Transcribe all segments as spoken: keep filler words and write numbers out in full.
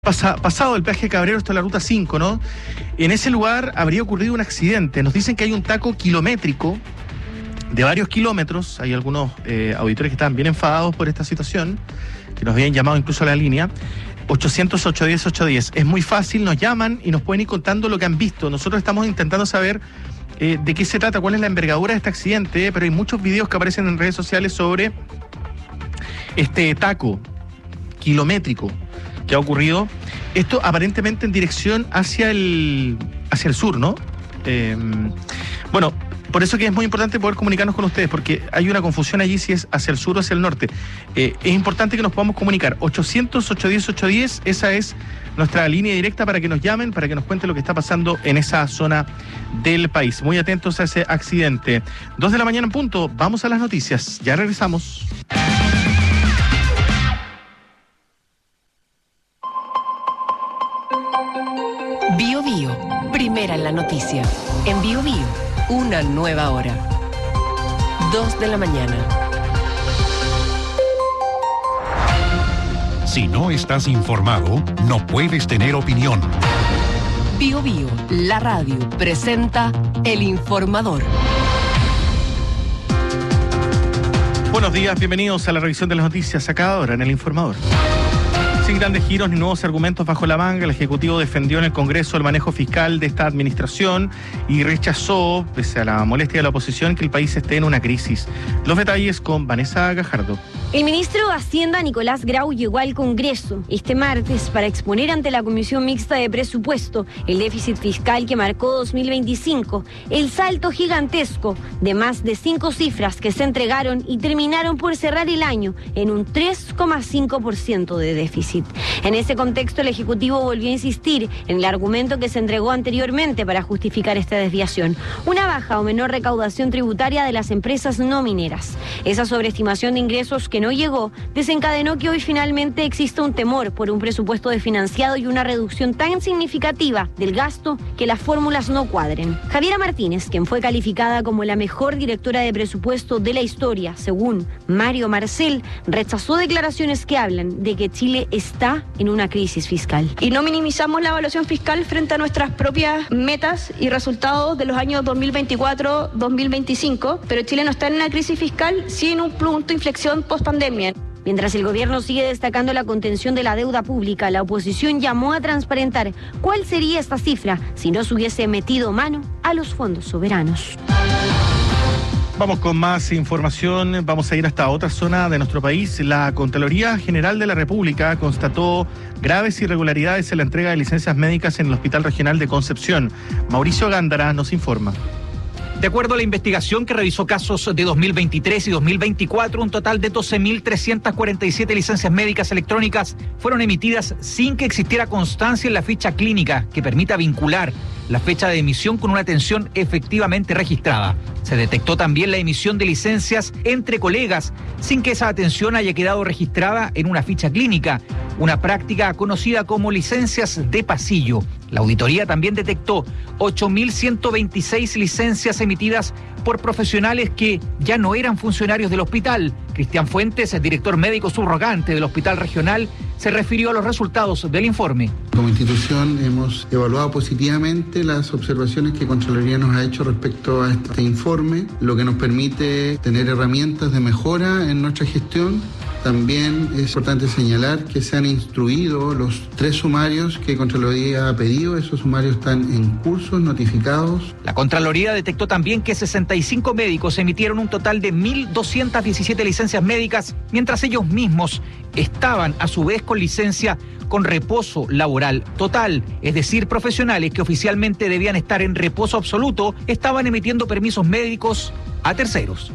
Pasa, pasado el peaje Cabrero hasta la ruta cinco, ¿no? En ese lugar habría ocurrido un accidente. Nos dicen que hay un taco kilométrico de varios kilómetros. Hay algunos eh, auditores que están bien enfadados por esta situación, que nos habían llamado incluso a la línea. ochocientos, ochocientos diez, ochocientos diez. Es muy fácil, nos llaman y nos pueden ir contando lo que han visto. Nosotros estamos intentando saber eh, de qué se trata, cuál es la envergadura de este accidente, eh, pero hay muchos videos que aparecen en redes sociales sobre este taco kilométrico que ha ocurrido, esto aparentemente en dirección hacia el hacia el sur, ¿no? Eh, bueno, por eso que es muy importante poder comunicarnos con ustedes, porque hay una confusión allí si es hacia el sur o hacia el norte. Eh, es importante que nos podamos comunicar. ochocientos, ochocientos diez, ochocientos diez, esa es nuestra línea directa para que nos llamen, para que nos cuenten lo que está pasando en esa zona del país. Muy atentos a ese accidente. Dos de la mañana en punto, vamos a las noticias. Ya regresamos. Bio Bio, primera en la noticia. En Bio Bio, una nueva hora. Dos de la mañana. Si no estás informado, no puedes tener opinión. Bio Bio, la radio, presenta El Informador. Buenos días, bienvenidos a la revisión de las noticias acá ahora en El Informador. Sin grandes giros ni nuevos argumentos bajo la manga, el Ejecutivo defendió en el Congreso el manejo fiscal de esta administración y rechazó, pese a la molestia de la oposición, que el país esté en una crisis. Los detalles con Vanessa Gajardo. El ministro de Hacienda, Nicolás Grau, llegó al Congreso este martes para exponer ante la Comisión Mixta de Presupuesto el déficit fiscal que marcó dos mil veinticinco, el salto gigantesco de más de cinco cifras que se entregaron y terminaron por cerrar el año en un tres coma cinco por ciento de déficit. En ese contexto, el Ejecutivo volvió a insistir en el argumento que se entregó anteriormente para justificar esta desviación: una baja o menor recaudación tributaria de las empresas no mineras. Esa sobreestimación de ingresos que no llegó desencadenó que hoy finalmente exista un temor por un presupuesto desfinanciado y una reducción tan significativa del gasto que las fórmulas no cuadren. Javiera Martínez, quien fue calificada como la mejor directora de presupuesto de la historia, según Mario Marcel, rechazó declaraciones que hablan de que Chile está en una crisis fiscal. Y no minimizamos la evaluación fiscal frente a nuestras propias metas y resultados de los años dos mil veinticuatro a dos mil veinticinco, pero Chile no está en una crisis fiscal, sí en un punto de inflexión post-pandemia. Mientras el gobierno sigue destacando la contención de la deuda pública, la oposición llamó a transparentar cuál sería esta cifra si no se hubiese metido mano a los fondos soberanos. Vamos con más información, vamos a ir hasta otra zona de nuestro país. La Contraloría General de la República constató graves irregularidades en la entrega de licencias médicas en el Hospital Regional de Concepción. Mauricio Gándara nos informa. De acuerdo a la investigación que revisó casos de dos mil veintitrés y dos mil veinticuatro, un total de doce mil trescientas cuarenta y siete licencias médicas electrónicas fueron emitidas sin que existiera constancia en la ficha clínica que permita vincular la fecha de emisión con una atención efectivamente registrada. Se detectó también la emisión de licencias entre colegas sin que esa atención haya quedado registrada en una ficha clínica, una práctica conocida como licencias de pasillo. La auditoría también detectó ocho mil ciento veintiséis licencias emitidas por profesionales que ya no eran funcionarios del hospital. Cristian Fuentes, el director médico subrogante del Hospital Regional, se refirió a los resultados del informe. Como institución hemos evaluado positivamente las observaciones que Contraloría nos ha hecho respecto a este informe, lo que nos permite tener herramientas de mejora en nuestra gestión. También es importante señalar que se han instruido los tres sumarios que Contraloría ha pedido. Esos sumarios están en curso, notificados. La Contraloría detectó también que sesenta y cinco médicos emitieron un total de mil doscientas diecisiete licencias médicas, mientras ellos mismos estaban a su vez con licencia con reposo laboral total, es decir, profesionales que oficialmente debían estar en reposo absoluto estaban emitiendo permisos médicos a terceros.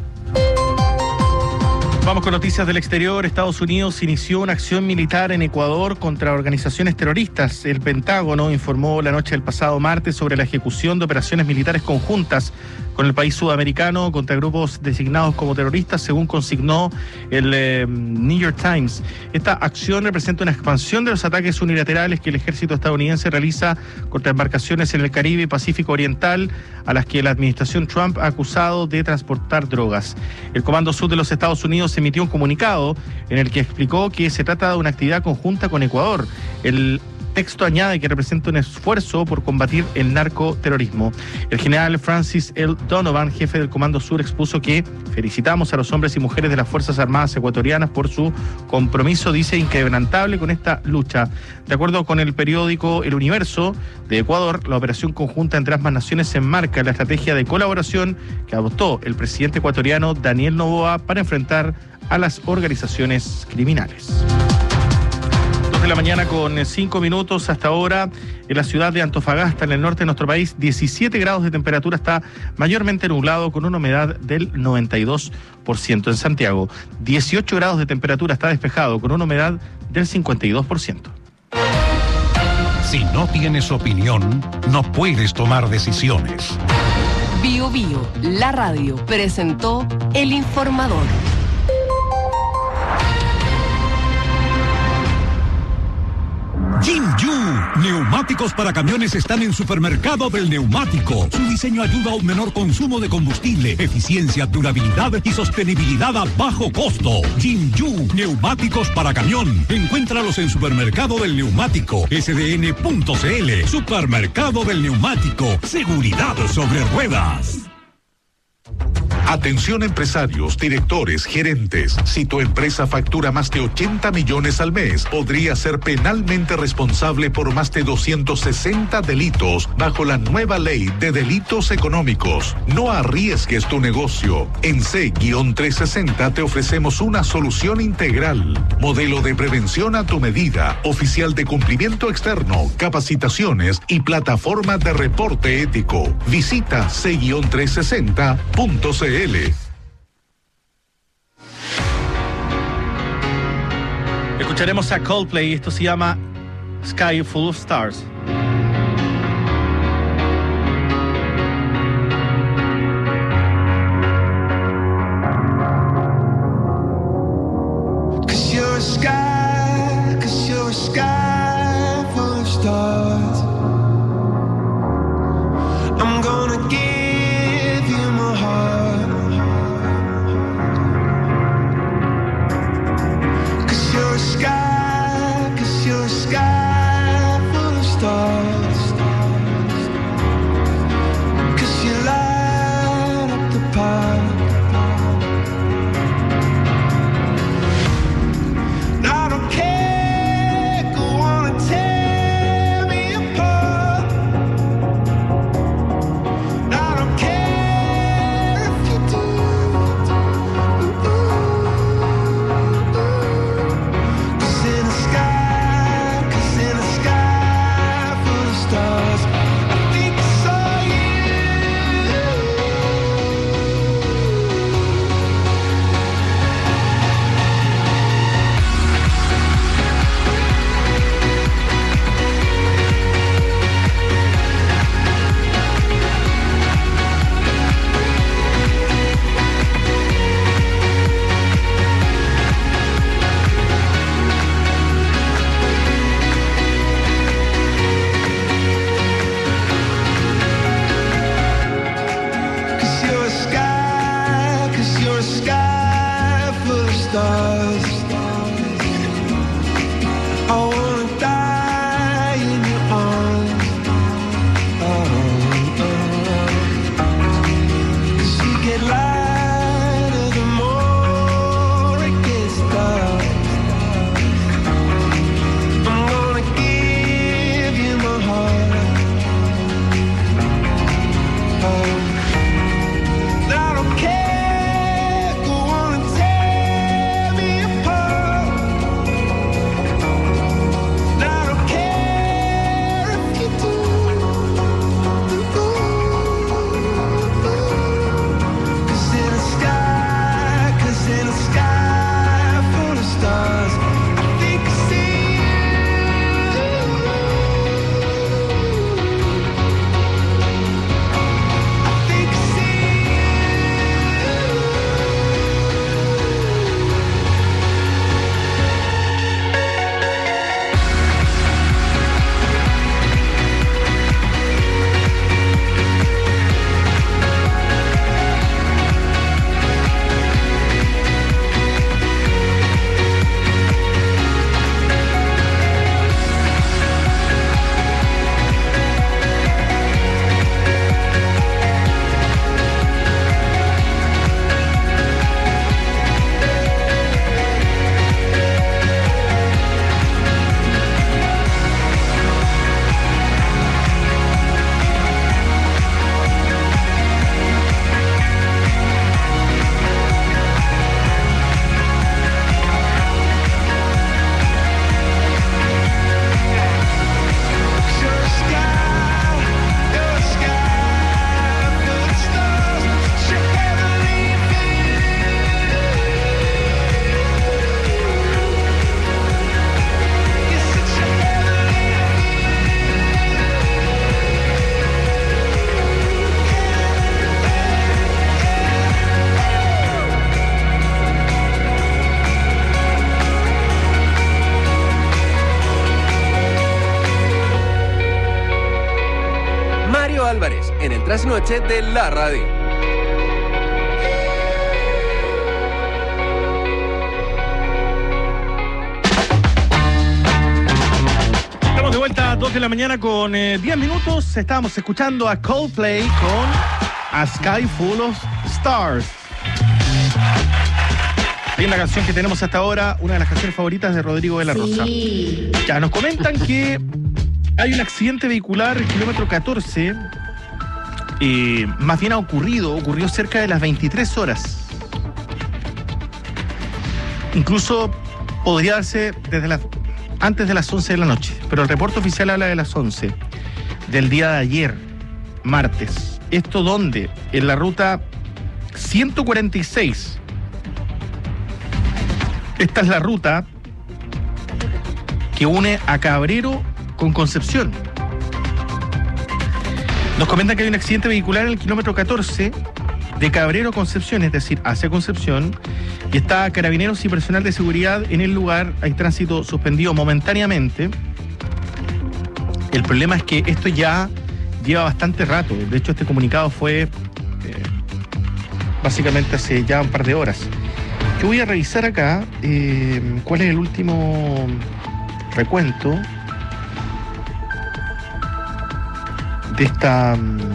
Vamos con noticias del exterior. Estados Unidos inició una acción militar en Ecuador contra organizaciones terroristas. El Pentágono informó la noche del pasado martes sobre la ejecución de operaciones militares conjuntas con el país sudamericano contra grupos designados como terroristas, según consignó el eh, New York Times. Esta acción representa una expansión de los ataques unilaterales que el ejército estadounidense realiza contra embarcaciones en el Caribe y Pacífico Oriental, a las que la administración Trump ha acusado de transportar drogas. El Comando Sur de los Estados Unidos emitió un comunicado en el que explicó que se trata de una actividad conjunta con Ecuador. El texto añade que representa un esfuerzo por combatir el narcoterrorismo. El general Francis L. Donovan, jefe del Comando Sur, expuso que felicitamos a los hombres y mujeres de las Fuerzas Armadas ecuatorianas por su compromiso, dice, inquebrantable con esta lucha. De acuerdo con el periódico El Universo de Ecuador, la operación conjunta entre ambas naciones se enmarca en la estrategia de colaboración que adoptó el presidente ecuatoriano Daniel Noboa para enfrentar a las organizaciones criminales. Dos de la mañana con cinco minutos hasta ahora en la ciudad de Antofagasta, en el norte de nuestro país, diecisiete grados de temperatura, está mayormente nublado con una humedad del noventa y dos por ciento. En Santiago, dieciocho grados de temperatura, está despejado con una humedad del cincuenta y dos por ciento. Si no tienes opinión, no puedes tomar decisiones. Bio Bio, la radio, presentó El Informador. Jin Yu, neumáticos para camiones están en Supermercado del Neumático. Su diseño ayuda a un menor consumo de combustible, eficiencia, durabilidad y sostenibilidad a bajo costo. Jin Yu, neumáticos para camión. Encuéntralos en Supermercado del Neumático, S D N punto C L. Supermercado del Neumático, seguridad sobre ruedas. Atención empresarios, directores, gerentes. Si tu empresa factura más de ochenta millones al mes, podría ser penalmente responsable por más de doscientos sesenta delitos bajo la nueva ley de delitos económicos. No arriesgues tu negocio. En C trescientos sesenta te ofrecemos una solución integral. Modelo de prevención a tu medida, oficial de cumplimiento externo, capacitaciones y plataforma de reporte ético. Visita C trescientos sesenta punto C L. Escucharemos a Coldplay, esto se llama Sky Full of Stars. Cause you're a sky, cause you're a sky full of stars. I'm gonna give you my heart. Cause you're a sky, cause you're a sky full of stars. Mario Álvarez, en el trasnoche de la radio. Estamos de vuelta a dos de la mañana con eh, diez minutos. Estábamos escuchando a Coldplay con A Sky Full of Stars. Hay una canción que tenemos hasta ahora, una de las canciones favoritas de Rodrigo de la Rosa. Sí. Ya, nos comentan que hay un accidente vehicular, el kilómetro catorce, eh, más bien ha ocurrido, ocurrió cerca de las veintitrés horas. Incluso podría darse desde las, antes de las once de la noche, pero el reporte oficial habla de las once del día de ayer, martes. ¿Esto dónde? En la ruta ciento cuarenta y seis. Esta es la ruta que une a Cabrero con Concepción. Nos comentan que hay un accidente vehicular en el kilómetro catorce de Cabrero a Concepción, es decir, hacia Concepción, y está carabineros y personal de seguridad en el lugar. Hay tránsito suspendido momentáneamente. El problema es que esto ya lleva bastante rato. De hecho, este comunicado fue eh, básicamente hace ya un par de horas. Yo voy a revisar acá eh, cuál es el último recuento de esta...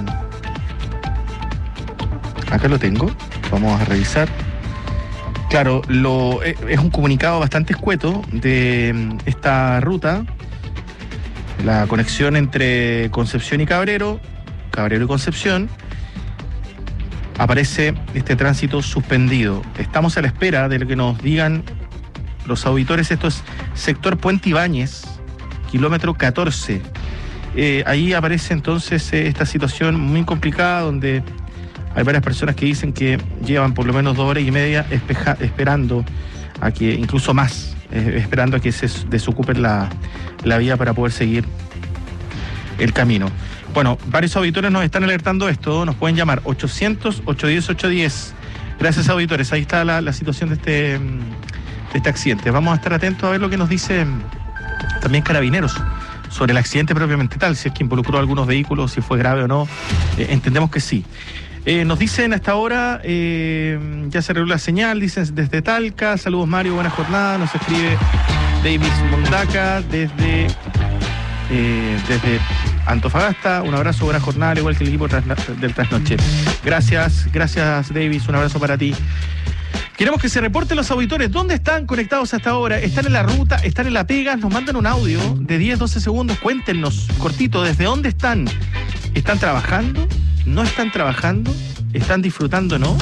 Acá lo tengo, vamos a revisar. Claro, lo, es un comunicado bastante escueto de esta ruta, la conexión entre Concepción y Cabrero, Cabrero y Concepción. Aparece este tránsito suspendido. Estamos a la espera de lo que nos digan los auditores. Esto es sector Puente Ibáñez, kilómetro catorce. Eh, ahí aparece entonces eh, esta situación muy complicada donde hay varias personas que dicen que llevan por lo menos dos horas y media espeja, esperando a que, incluso más, eh, esperando a que se desocupen la, la vía para poder seguir el camino. Bueno, varios auditores nos están alertando esto, nos pueden llamar ochocientos, ochocientos diez, ochocientos diez. Gracias, auditores, ahí está la, la situación de este, de este accidente. Vamos a estar atentos a ver lo que nos dice también Carabineros sobre el accidente propiamente tal, si es que involucró a algunos vehículos, si fue grave o no. Eh, entendemos que sí. Eh, nos dicen hasta ahora, eh, ya se arregló la señal, dicen desde Talca, saludos Mario, buena jornada, nos escribe Davis Mondaca desde, eh, desde Antofagasta, un abrazo, buena jornada, al igual que el equipo del Trasnoche. Gracias, gracias Davis, un abrazo para ti. Queremos que se reporten los auditores, ¿dónde están conectados hasta ahora? ¿Están en la ruta? ¿Están en la pega? Nos mandan un audio de diez, doce segundos, cuéntenos, cortito, ¿desde dónde están? ¿Están trabajando? ¿No están trabajando? ¿Están disfrutando, no?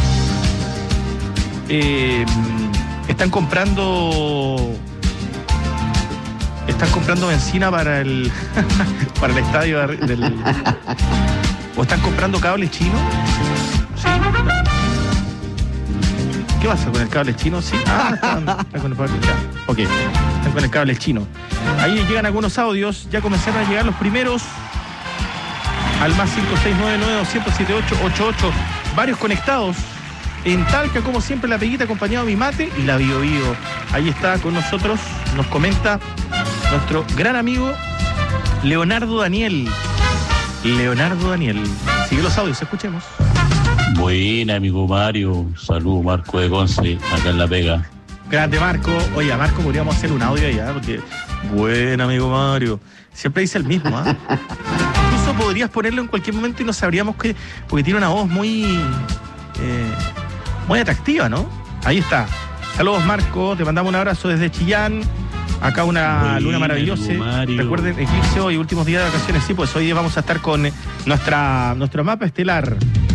Eh, ¿Están comprando... ¿Están comprando benzina para el para el estadio del... ¿O están comprando cable chino? Sí. ¿Qué pasa con el cable chino? Sí. Ah, están, están con el cable chino. Ok, están con el cable chino. Ahí llegan algunos audios, ya comenzaron a llegar los primeros al más cinco seis nueve nueve, dos cero siete ocho ocho ocho. Varios conectados. En Talca, como siempre, la peguita acompañado de mi mate y la Bio Bio. Ahí está con nosotros, nos comenta nuestro gran amigo Leonardo Daniel. Leonardo Daniel. Sigue los audios, escuchemos. Buena, amigo Mario. Saludos, Marco de Conce, acá en La Pega. Grande, Marco. Oye, a Marco podríamos hacer un audio allá, porque... Buen amigo Mario. Siempre dice el mismo, ¿ah? ¿eh? Incluso podrías ponerlo en cualquier momento y no sabríamos que... Porque tiene una voz muy... Eh, muy atractiva, ¿no? Ahí está. Saludos, Marco. Te mandamos un abrazo desde Chillán. Acá una Buena, luna maravillosa. Recuerden, eclipse hoy, últimos días de vacaciones. Sí, pues hoy vamos a estar con nuestra nuestro mapa estelar.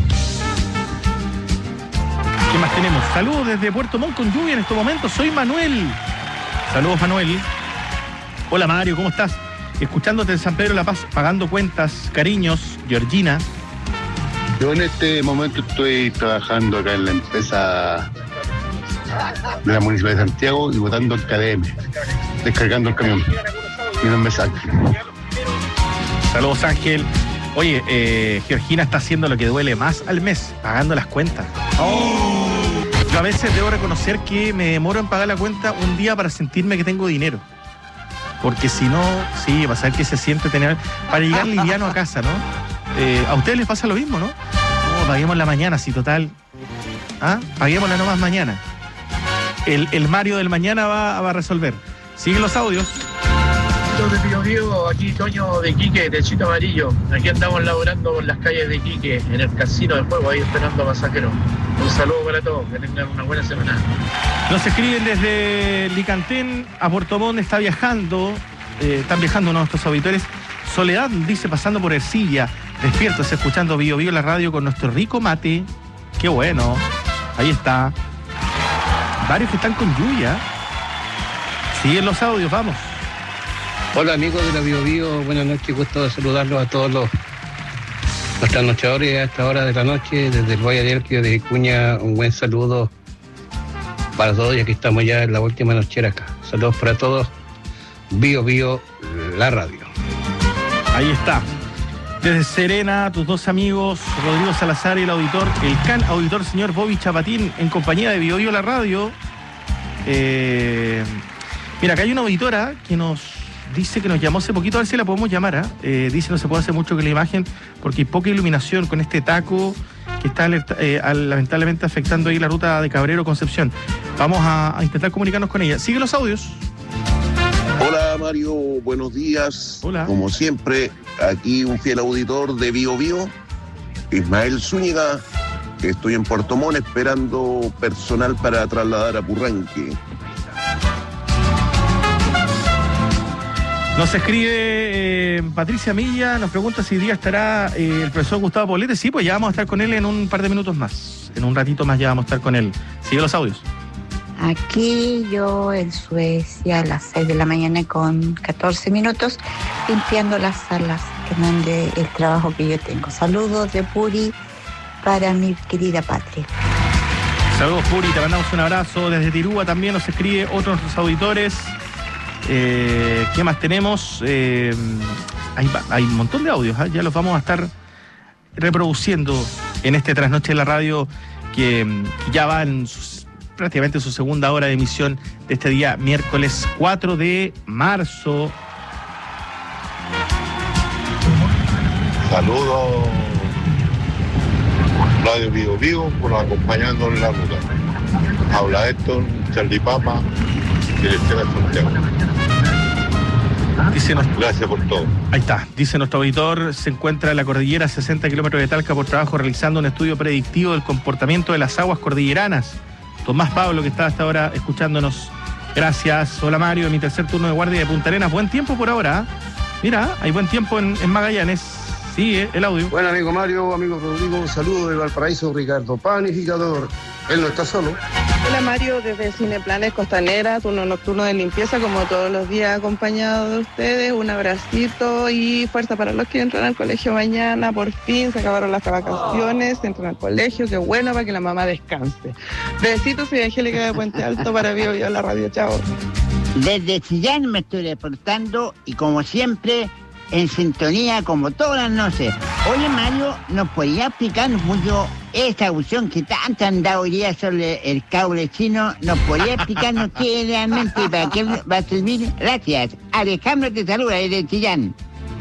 ¿Qué más tenemos? Saludos desde Puerto Montt con lluvia en estos momentos. Soy Manuel. Saludos, Manuel. Hola, Mario, ¿cómo estás? Escuchándote en San Pedro de la Paz, pagando cuentas. Cariños, Georgina. Yo en este momento estoy trabajando acá en la empresa de la Municipalidad de Santiago y votando el K D M, descargando el camión. Mi nombre es Ángel. Saludos, Ángel. Oye, eh, Georgina está haciendo lo que duele más al mes, pagando las cuentas. Oh. Yo a veces debo reconocer que me demoro en pagar la cuenta un día para sentirme que tengo dinero. Porque si no, sí, va a ser que se siente tener... Para llegar liviano a casa, ¿no? Eh, a ustedes les pasa lo mismo, ¿no? No, paguemos la mañana, si total. ¿Ah? Paguémosla nomás mañana. El, el Mario del mañana va, va a resolver. Siguen los audios. De Pío Pío, aquí Toño de Quique, Techito Amarillo. Aquí andamos laborando por las calles de Quique, en el casino de juego, ahí esperando a pasajeros. Un saludo para todos, que tengan una buena semana. Nos escriben desde Licantén a Puerto Montt, está viajando, eh, están viajando uno de nuestros auditores. Soledad dice, pasando por Ercilla, despiertos, escuchando Bío Bío la radio con nuestro rico mate. Qué bueno, ahí está. Varios que están con lluvia. Siguen los audios, vamos. Hola amigos de la Bío Bío, buenas noches, gusto de saludarlos a todos los, los trasnochadores a esta hora de la noche, desde el Valle del Elqui de Vicuña, un buen saludo para todos, ya que estamos ya en la última nochera acá. Saludos para todos, Bío Bío, la radio. Ahí está. Desde Serena, tus dos amigos, Rodrigo Salazar y el auditor, el can auditor señor Bobby Chapatín, en compañía de Bío Bío la radio. Eh, mira, acá hay una auditora que nos dice que nos llamó hace poquito, a ver si la podemos llamar. ¿eh? Eh, dice no se puede hacer mucho con la imagen porque hay poca iluminación con este taco que está alerta, eh, lamentablemente afectando ahí la ruta de Cabrero-Concepción. Vamos a, a intentar comunicarnos con ella. Sigue los audios. Hola Mario, buenos días. Hola. Como siempre, aquí un fiel auditor de Bío Bío, Ismael Zúñiga. Estoy en Puerto Montt esperando personal para trasladar a Purranque. Nos escribe eh, Patricia Milla, nos pregunta si día estará eh, el profesor Gustavo Poblete. Sí, pues ya vamos a estar con él en un par de minutos más. En un ratito más ya vamos a estar con él. Sigue los audios. Aquí yo en Suecia a las seis de la mañana con catorce minutos, limpiando las salas que dan de el trabajo que yo tengo. Saludos de Puri para mi querida patria. Saludos Puri, te mandamos un abrazo. Desde Tirúa también nos escribe otro de nuestros auditores. Eh, ¿Qué más tenemos? Eh, hay, hay un montón de audios, ¿eh? Ya los vamos a estar reproduciendo en este Trasnoche de la Radio que, que ya va en sus, prácticamente su segunda hora de emisión de este día miércoles cuatro de marzo. Saludos Radio Bío Bío por acompañando en la ruta. Habla Héctor, Charlie Papa, dirección de Santiago. Dice nuestro, Gracias por todo. Ahí está, dice nuestro auditor, se encuentra en la cordillera a sesenta kilómetros de Talca por trabajo realizando un estudio predictivo del comportamiento de las aguas cordilleranas. Tomás Pablo, que está hasta ahora escuchándonos. Gracias. Hola Mario, en mi tercer turno de guardia de Punta Arenas. Buen tiempo por ahora. ¿eh? Mira, hay buen tiempo en, en Magallanes. Sigue el audio. Bueno, amigo Mario, amigo Rodrigo, un saludo de Valparaíso, Ricardo Panificador. Él no está solo. Hola Mario, desde Cineplanes Costanera, turno nocturno de limpieza, como todos los días, acompañado de ustedes. Un abracito y fuerza para los que entran al colegio mañana. Por fin se acabaron las vacaciones, entran al colegio, qué bueno para que la mamá descanse. Besitos, soy Angélica de Puente Alto para Bío Bío la radio. Chao. Desde Chillán me estoy reportando y como siempre, en sintonía como todas las noches. Oye Mario, ¿nos podría explicar mucho esta cuestión que tanto han dado hoy día sobre el cable chino? ¿Nos podría explicarnos qué es realmente y para qué va a servir? Gracias. Alejandro te saluda desde Chillán.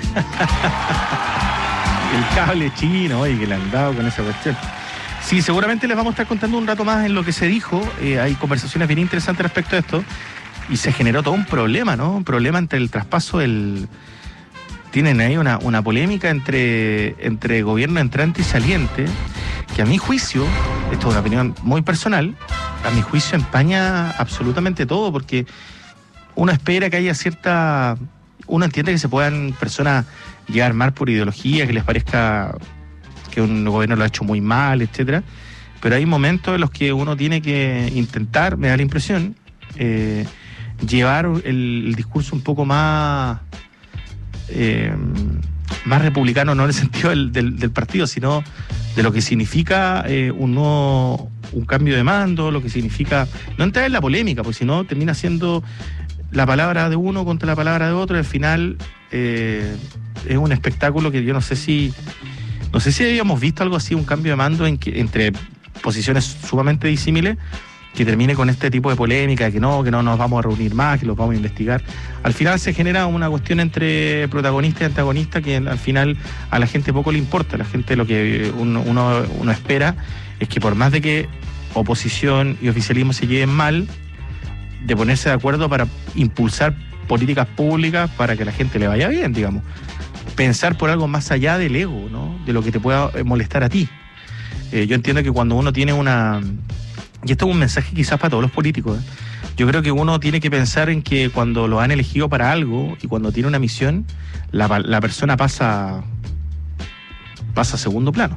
El cable chino, oye, que le han dado con esa cuestión. Sí, seguramente les vamos a estar contando un rato más en lo que se dijo. Eh, hay conversaciones bien interesantes respecto a esto. Y se generó todo un problema, ¿no? Un problema entre el traspaso del... Tienen ahí una, una polémica entre, entre gobierno entrante y saliente, que a mi juicio, esto es una opinión muy personal, a mi juicio empaña absolutamente todo, porque uno espera que haya cierta... Uno entiende que se puedan personas llegar a armar por ideología, que les parezca que un gobierno lo ha hecho muy mal, etcétera, pero hay momentos en los que uno tiene que intentar, me da la impresión, eh, llevar el, el discurso un poco más... Eh, más republicano, no en el sentido del, del, del partido, sino de lo que significa eh, un nuevo, un cambio de mando, lo que significa, no entrar en la polémica, porque si no termina siendo la palabra de uno contra la palabra de otro, y al final eh, es un espectáculo que yo no sé si no sé si habíamos visto algo así, un cambio de mando en que, entre posiciones sumamente disímiles, que termine con este tipo de polémica, que no, que no nos vamos a reunir más, que los vamos a investigar. Al final se genera una cuestión entre protagonista y antagonista que al final a la gente poco le importa. La gente lo que uno, uno, uno espera es que por más de que oposición y oficialismo se lleven mal, de ponerse de acuerdo para impulsar políticas públicas para que la gente le vaya bien, digamos. Pensar por algo más allá del ego, ¿no? De lo que te pueda molestar a ti. Eh, yo entiendo que cuando uno tiene una... Y esto es un mensaje quizás para todos los políticos, ¿eh? Yo creo que uno tiene que pensar en que cuando lo han elegido para algo y cuando tiene una misión, la, la persona pasa, pasa a segundo plano.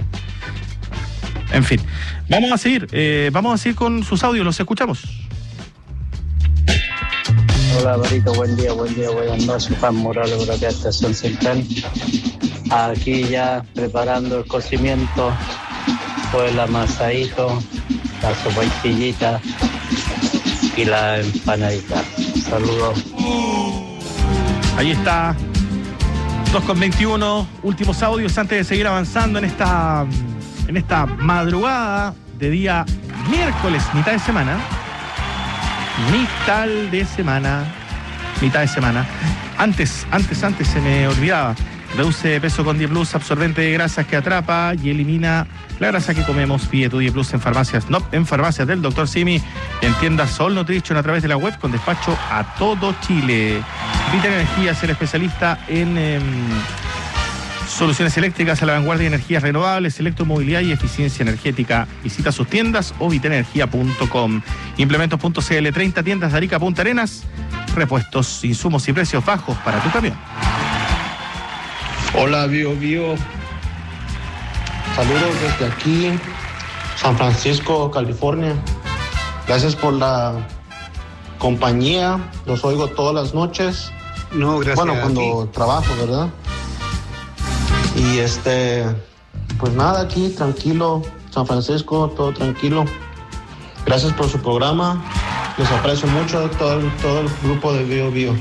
En fin, vamos a seguir, eh, vamos a seguir con sus audios, los escuchamos. Hola, Barito, buen día, buen día, buenas noches. Juan Morales, por acá, Estación Central. Aquí ya preparando el cocimiento, pues el amasadito, la sopaipillita y la empanadita. Saludos. Ahí está, dos con veintiuno, últimos audios antes de seguir avanzando en esta, en esta madrugada de día miércoles, mitad de semana. Mitad de semana, mitad de semana. Antes, antes, antes se me olvidaba. Reduce peso con Dieplus, absorbente de grasas que atrapa y elimina la grasa que comemos. Pide tu Dieplus en farmacias, no, en farmacias del doctor Simi, en tiendas Sol Nutrition a través de la web con despacho a todo Chile. Vital Energía es el especialista en eh, soluciones eléctricas a la vanguardia de energías renovables, electromovilidad y eficiencia energética. Visita sus tiendas o vitenenergia punto com. Implementos punto c l, treinta tiendas de Arica, Punta Arenas. Repuestos, insumos y precios bajos para tu camión. Hola, Bio Bio. Saludos desde aquí, San Francisco, California. Gracias por la compañía. Los oigo todas las noches. No, gracias. Bueno, cuando trabajo, ¿verdad? Y este, pues nada, aquí tranquilo, San Francisco, todo tranquilo. Gracias por su programa. Les aprecio mucho todo el, todo el grupo de Bio Bio.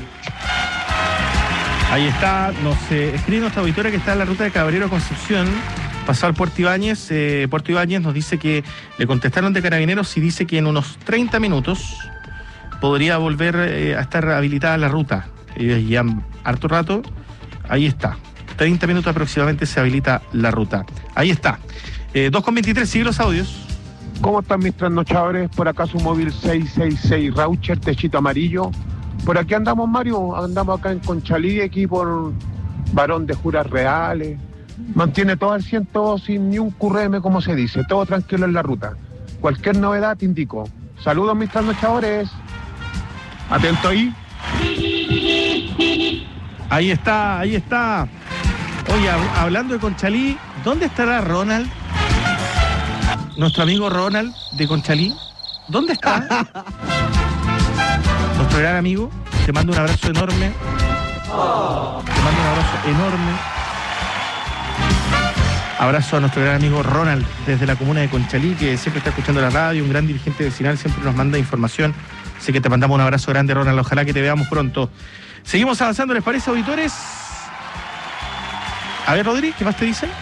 Ahí está, nos eh, escribe nuestra auditoria que está en la ruta de Cabrero a Concepción, pasó al Puerto Ibáñez. Eh, Puerto Ibáñez nos dice que le contestaron de Carabineros y dice que en unos treinta minutos podría volver eh, a estar habilitada la ruta. Ellos llevan harto rato, ahí está. treinta minutos aproximadamente se habilita la ruta. Ahí está. Eh, dos con veintitrés, sigue los audios. ¿Cómo están mis trasnochadores? Por acá su móvil seis seis seis Raucher, techito amarillo. Por aquí andamos, Mario, andamos acá en Conchalí, aquí por Barón de Juras Reales. Mantiene todo al cien, todo sin ni un curreme, como se dice, todo tranquilo en la ruta. Cualquier novedad te indico. Saludos mis trasnochadores. Atento ahí. Ahí está, ahí está. Oye, hablando de Conchalí, ¿dónde estará Ronald? Nuestro amigo Ronald de Conchalí. ¿Dónde está? Nuestro gran amigo. Te mando un abrazo enorme. Oh. Te mando un abrazo enorme. Abrazo a nuestro gran amigo Ronald desde la comuna de Conchalí, que siempre está escuchando la radio, un gran dirigente vecinal, siempre nos manda información. Así que te mandamos un abrazo grande, Ronald. Ojalá que te veamos pronto. Seguimos avanzando, ¿les parece, auditores? A ver, Rodri, ¿qué más te dicen?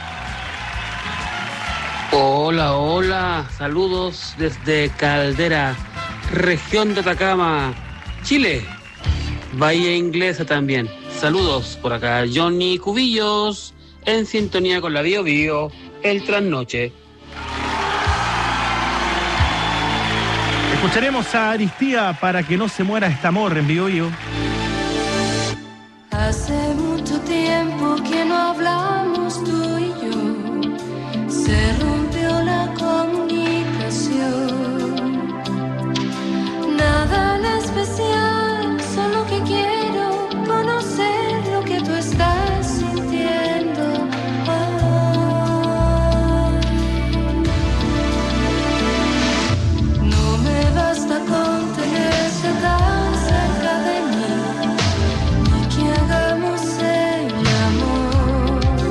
Hola, hola, saludos desde Caldera, región de Atacama, Chile, Bahía Inglesa también. Saludos por acá, Johnny Cubillos, en sintonía con la Bio Bio, el trasnoche. Escucharemos a Aristía para que no se muera este amor en Bio Bio. Hace mucho tiempo que no hablamos tú y yo, se rompió la comunicación. Nada en especial, solo que quiero conocer lo que tú estás sintiendo. Ay, no me basta con tenerte tan cerca de mí, ni que hagamos el amor.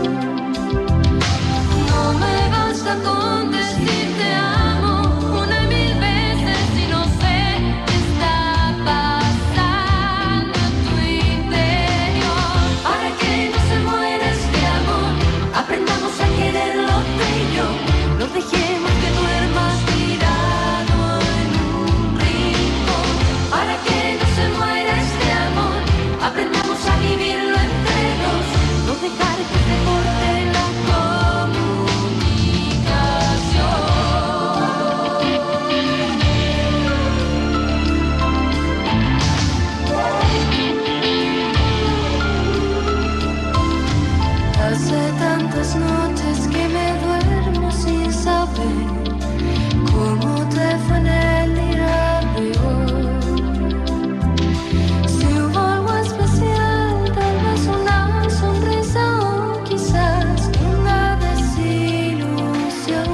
Hace tantas noches que me duermo sin saber cómo te fue en el día de hoy. Si hubo algo especial, tal vez una sonrisa o quizás una desilusión.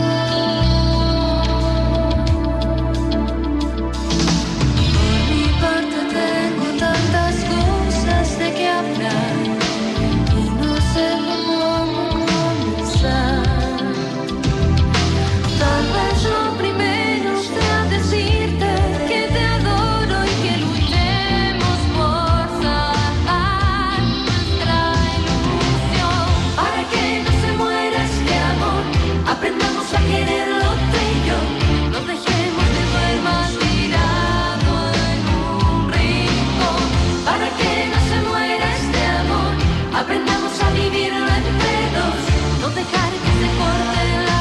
Por mi parte tengo tantas cosas de que hablar y no sé por cómo comenzar. Tal vez lo primero sea decirte que te adoro y que luchemos por salvar nuestra ilusión. Para que no se muera este amor, aprendamos a quererlo tú y yo. No dejemos que duerma tirado en un rincón. Para que no se muera este amor, aprendamos a vivirlo entre dos. No dejar que se corte la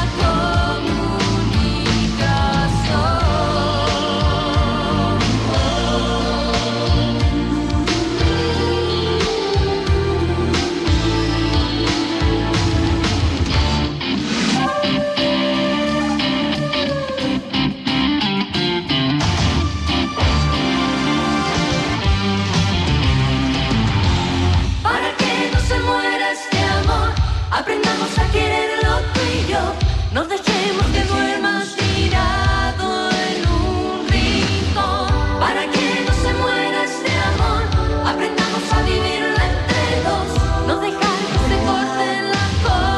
Para que no se muera este amor, aprendamos a quererlo tú y yo. No dejemos que duerma tirado en un rincón. Para que no se muera este amor, aprendamos a vivirlo entre dos. No dejar que se corte la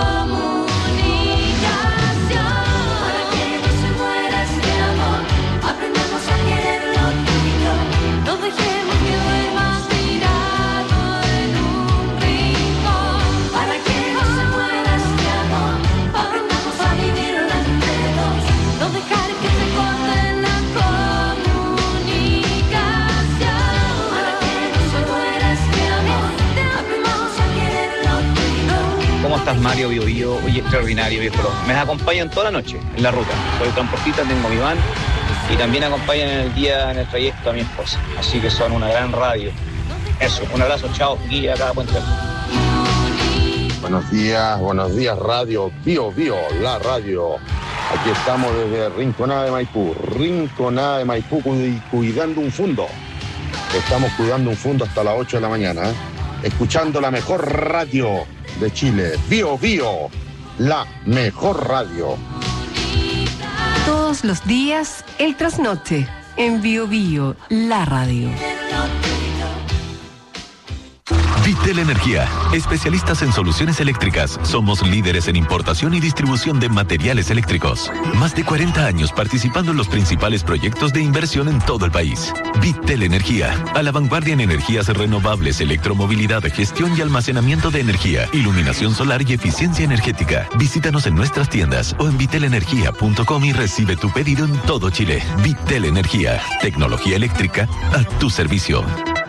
comunicación. Para que no se muera este amor, aprendamos a quererlo tú y yo. No dejemos que duerma tirado en un rincón. Para que no se muera este amor, aprendamos a vivirlo entre dos. No dejar que se corte la comunicación. Para que no se muera este amor, aprendamos a quererlo tú y yo. ¿Cómo estás, Mario? Bio Bio, oye, extraordinario, viejo. Me acompañan toda la noche en la ruta. Soy transportista, tengo mi van y también acompañan en el día, en el trayecto a mi esposa. Así que son una gran radio. Eso, un abrazo, chao, guía, cada puente. Buenos días, buenos días, radio Bio Bio, la radio. Aquí estamos desde Rinconada de Maipú, Rinconada de Maipú, cu- cuidando un fundo. Estamos cuidando un fundo hasta las ocho de la mañana, ¿eh? Escuchando la mejor radio de Chile, Bio Bio, la mejor radio. Todos los días, el trasnoche, en Bio Bio, la radio. Vitel Energía, especialistas en soluciones eléctricas. Somos líderes en importación y distribución de materiales eléctricos. Más de cuarenta años participando en los principales proyectos de inversión en todo el país. Vitel Energía, a la vanguardia en energías renovables, electromovilidad, gestión y almacenamiento de energía, iluminación solar y eficiencia energética. Visítanos en nuestras tiendas o en vitel energía punto com y recibe tu pedido en todo Chile. Vitel Energía, tecnología eléctrica a tu servicio.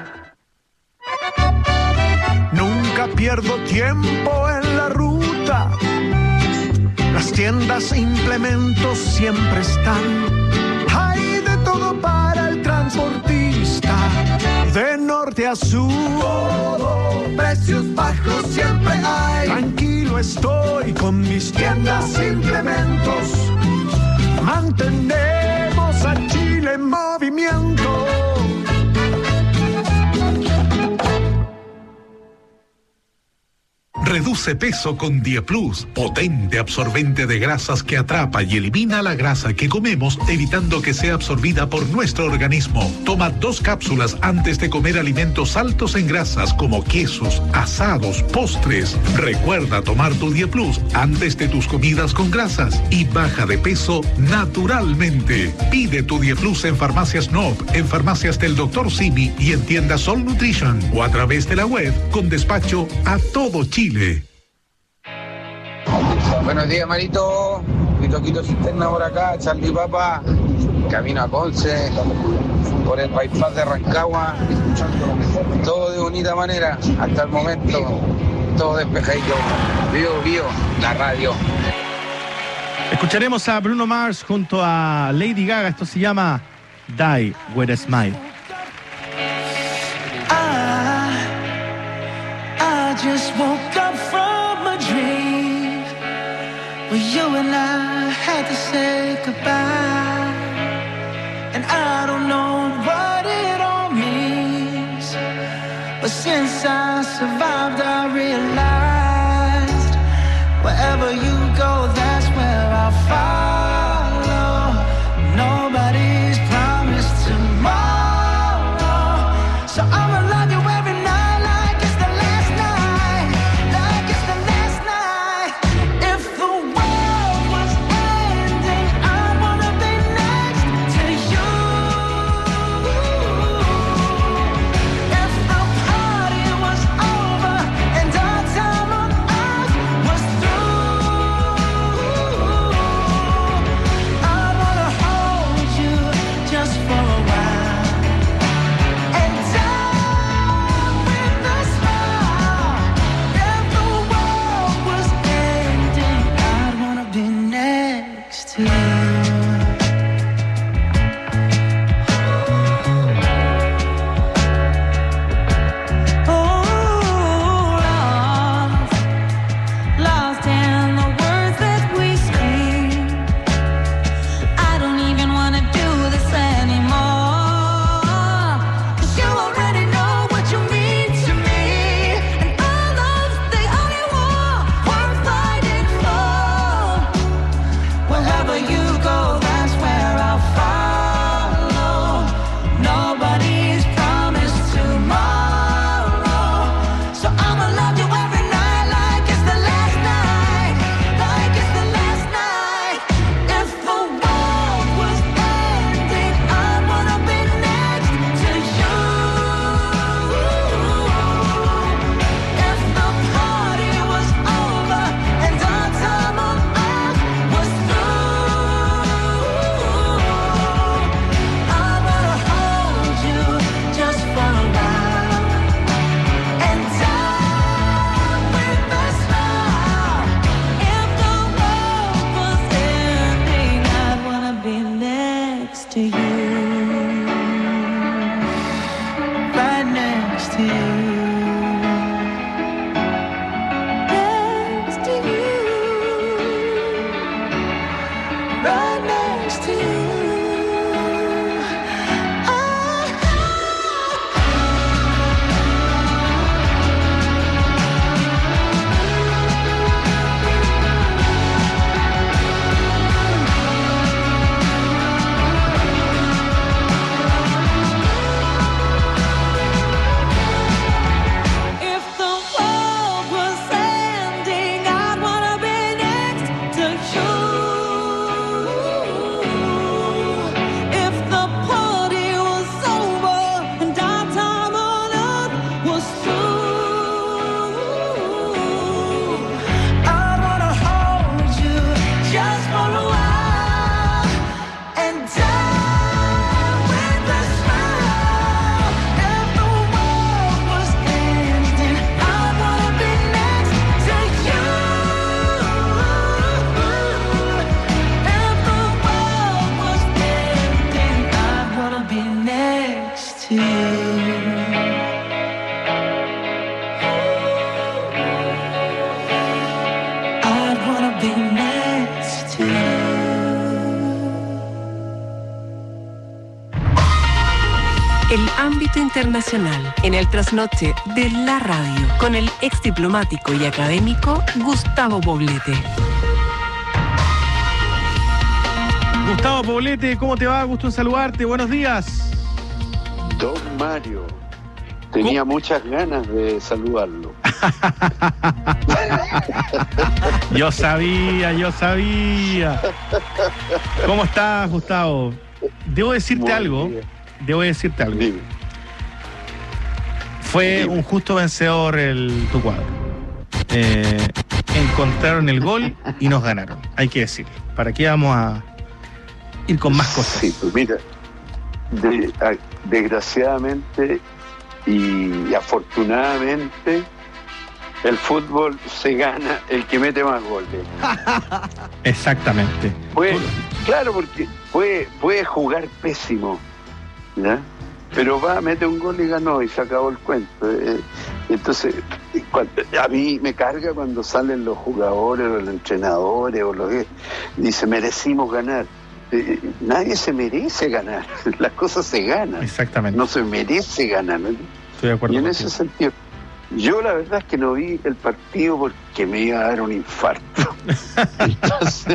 Nunca pierdo tiempo en la ruta. Las tiendas e implementos siempre están. Hay de todo para el transportista. De norte a sur, todo, precios bajos siempre hay. Tranquilo estoy con mis tiendas e implementos. Mantenemos a Chile en movimiento. Reduce peso con Dieplus, potente absorbente de grasas que atrapa y elimina la grasa que comemos, evitando que sea absorbida por nuestro organismo. Toma dos cápsulas antes de comer alimentos altos en grasas como quesos, asados, postres. Recuerda tomar tu Dieplus antes de tus comidas con grasas y baja de peso naturalmente. Pide tu Dieplus en Farmacias N O P, en farmacias del doctor Simi y en tiendas Sol Nutrition o a través de la web con despacho a todo Chile. Buenos días, Marito. Mi toquito cisterna por acá, Charlie Papa, camino a Conce, por el bypass de Rancagua. Todo de bonita manera, hasta el momento, todo despejadito. Bio Bio, la radio. Escucharemos a Bruno Mars junto a Lady Gaga. Esto se llama Die With a Smile. I, I just woke up from Well, you and I had to say goodbye, and I don't know what it all means, but since I survived, I realized wherever you go, that's where I'll follow. Nobody's promised tomorrow, so I'ma love you every night like it's the last night, like it's the last night. If the world was ending, I wanna be next to you. If the party was over and our time on earth was through, I wanna hold you just for a while and die with a smile. If the world was ending, I'd wanna be next to you. Lost in the words that we speak. I don't even wanna do this anymore, 'cause you already know what you mean to me, and all love's the only war worth fighting for. Wherever you go, that's where I'll follow. Nobody's promised tomorrow, so I'ma love you every night like it's the last night, like it's the last night. If the world was ending, I wanna be next to you. If the party was over and our time on earth was through, I wanna hold you just for a while and die with a smile. If the world was ending, I'd wanna be next to you, right next to you, next to you, right next to you. If the world was ending, I'd wanna be next to you. If the party was over and our time on earth was through, I wanna hold you just for a while and die with a smile. If the world was ending, I wanna be next to you. If the world was ending, I wanna be next to you. I'd wanna be next to you. El ámbito internacional en el trasnoche de la radio con el ex diplomático y académico Gustavo Poblete. Gustavo Poblete, ¿cómo te va? Gusto en saludarte. Buenos días. Don Mario, tenía muchas ganas de saludarlo. Yo sabía, yo sabía. ¿Cómo estás, Gustavo? Debo decirte Muy algo. bien. Debo decirte algo. Dime. Fue un justo vencedor el tu cuadro. Eh, encontraron el gol y nos ganaron. Hay que decirlo. ¿Para qué vamos a ir con más cosas? Sí, pues mira, de- a- desgraciadamente y afortunadamente el fútbol se gana el que mete más goles. Exactamente. Puede, claro, porque puede, puede jugar pésimo, ¿ya? Pero va, mete un gol y ganó y se acabó el cuento. Eh, Entonces, cuando, a mí me carga cuando salen los jugadores o los entrenadores o los que dice merecimos ganar. Eh, nadie se merece ganar, las cosas se ganan. Exactamente. No se merece ganar, ¿no? Estoy de acuerdo y en contigo. ese sentido, yo la verdad es que no vi el partido porque me iba a dar un infarto. Entonces...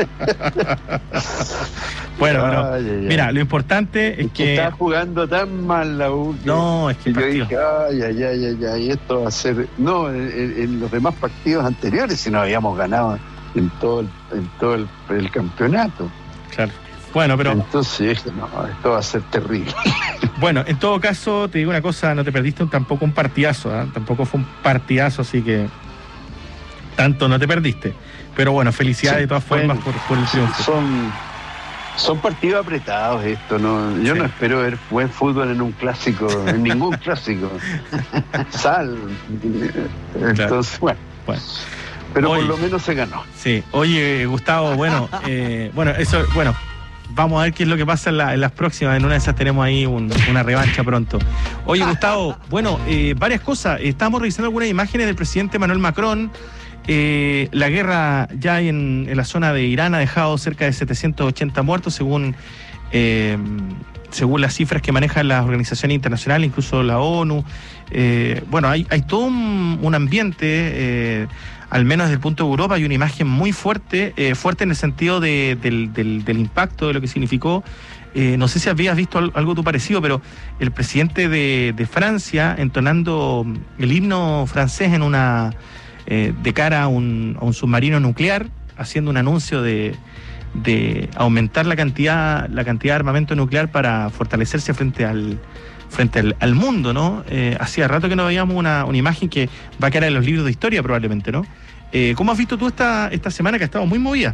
Bueno, pero Ay, ay, ay. mira, lo importante es, Es que que... está jugando tan mal la U. que- No, es que el yo partido- dije, ay, ay, ay, ay, ay, esto va a ser. No, en, en- en los demás partidos anteriores, si no habíamos ganado en todo el, en todo el, el campeonato. Claro. Bueno, pero... Entonces, dije, no, esto va a ser terrible. Bueno, en todo caso, te digo una cosa, no te perdiste un- tampoco un partidazo, ¿ah? Tampoco fue un partidazo, así que tanto no te perdiste. Pero bueno, felicidades Sí, de todas bueno, formas por, por el triunfo. Son, son partidos apretados esto, ¿no? Yo Sí. no espero ver buen fútbol en un clásico, en ningún clásico. Sal. Entonces, bueno. Bueno. Pero Oye. por lo menos se ganó. Sí, oye, Gustavo, bueno, eh, bueno, eso, bueno, vamos a ver qué es lo que pasa en, la- en las próximas. En una de esas tenemos ahí un- una revancha pronto. Oye, Gustavo, bueno, eh, varias cosas. Estamos revisando algunas imágenes del presidente Manuel Macron. Eh, la guerra ya en, en la zona de Irán ha dejado cerca de setecientos ochenta muertos, según eh, según las cifras que manejan las organizaciones internacionales, incluso la ONU. Eh, bueno, hay, hay todo un, un ambiente, eh, al menos desde el punto de Europa, hay una imagen muy fuerte, eh, fuerte en el sentido de, del, del, del impacto, de lo que significó. Eh, no sé si habías visto al- algo tú parecido, pero el presidente de, de Francia entonando el himno francés en una eh, de cara a un, a un submarino nuclear, haciendo un anuncio de, de aumentar la cantidad la cantidad de armamento nuclear para fortalecerse frente al frente al, al mundo, ¿no? Eh, hacía rato que no veíamos una, una imagen que va a quedar en los libros de historia probablemente, ¿no? Eh, ¿Cómo has visto tú esta, esta semana que ha estado muy movida?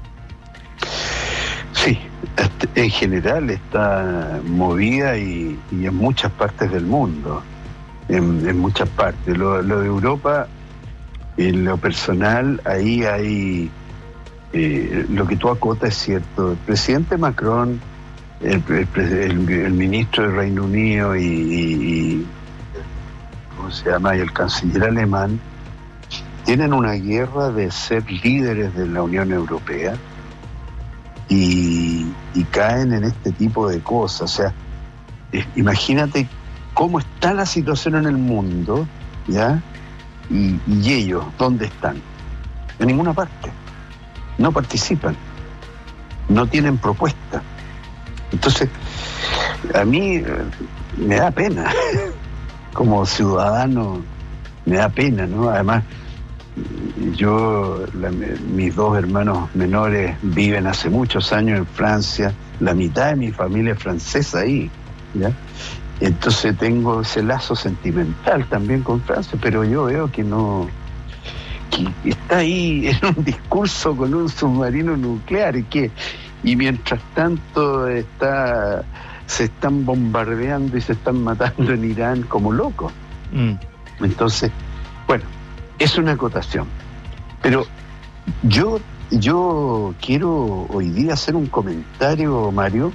Sí, este, en general está movida y, y en muchas partes del mundo, en, en muchas partes. Lo, lo de Europa, en lo personal, ahí hay, eh, lo que tú acotas es cierto. El presidente Macron, el, el, el- el ministro del Reino Unido y, y- y, ¿cómo se llama? Y el canciller alemán, tienen una guerra de ser líderes de la Unión Europea. Y, y caen en este tipo de cosas. O sea, eh, imagínate cómo está la situación en el mundo, ¿ya? Y, y ellos, ¿dónde están? En ninguna parte. No participan. No tienen propuesta. Entonces, a mí eh, me da pena. Como ciudadano, me da pena, ¿no? Además, yo, la- mis dos hermanos menores viven hace muchos años en Francia, la mitad de mi familia es francesa ahí, ¿ya? Entonces tengo ese lazo sentimental también con Francia, pero yo veo que no, que está ahí en un discurso con un submarino nuclear y que, y mientras tanto está, se están bombardeando y se están matando en Irán como locos. Mm. Entonces, bueno, es una acotación. Pero yo, yo quiero hoy día hacer un comentario, Mario,